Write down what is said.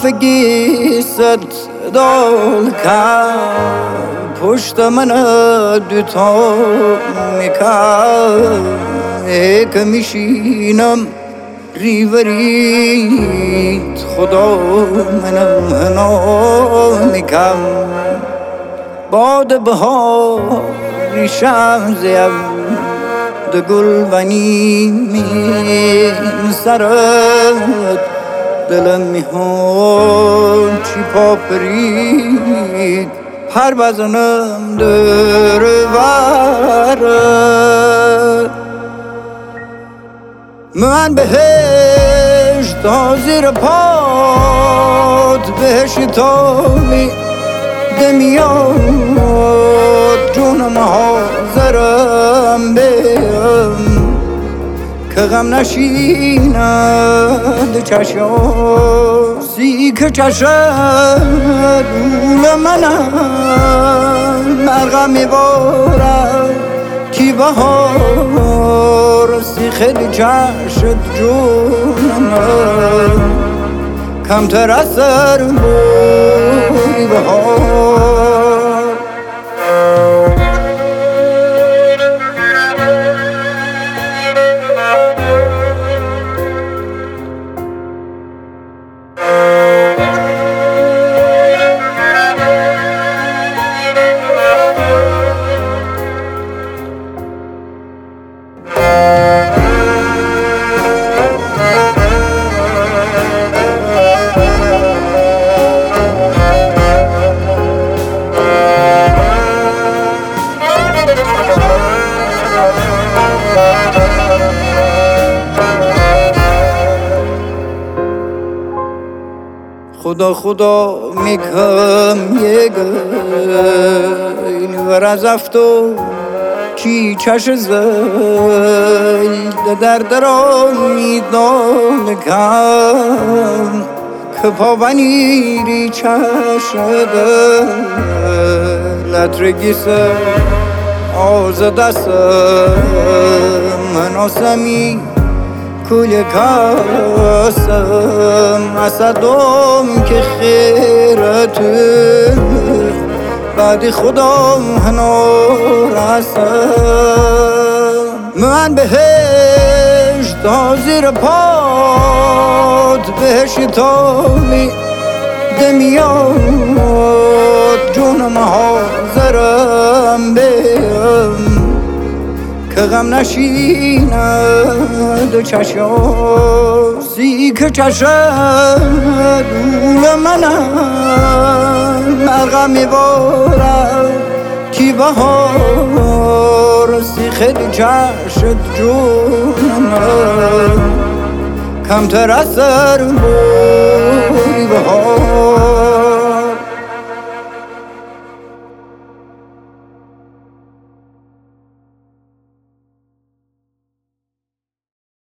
فگیست دال کرد پشت من دوتا میکرد که میشینم ریورید خدا منم هنا میکم باد بهاری شمزیم ده گل و نیمین سرد دلم میهون چی پاپرید پر بزنم در ورد من بهشت تا زیر پاد بهشتالی دمیاد جونم حاضرم بیم که غم نشیند چشاسی که چشد دول منم غم میبارد کی بهار سی خیلی چشد جونم کمتر از سر بوی بهار خدا خدا میکم یه گل ور افته کی چش زل در میدان کم که پاونیری چشد لطرگیسه آز دست مناسمی کل کاسم اسدم که خیرت بعد خدا هنو رسم من بهشت تا زیر پاد بهشتالی دمیاد جونم حاضرم بیم که غم نشیند چشاسی که چشد دول منم غم میبارد کی بهار سی خیلی چشد جونم کمتر از سر بوی بهار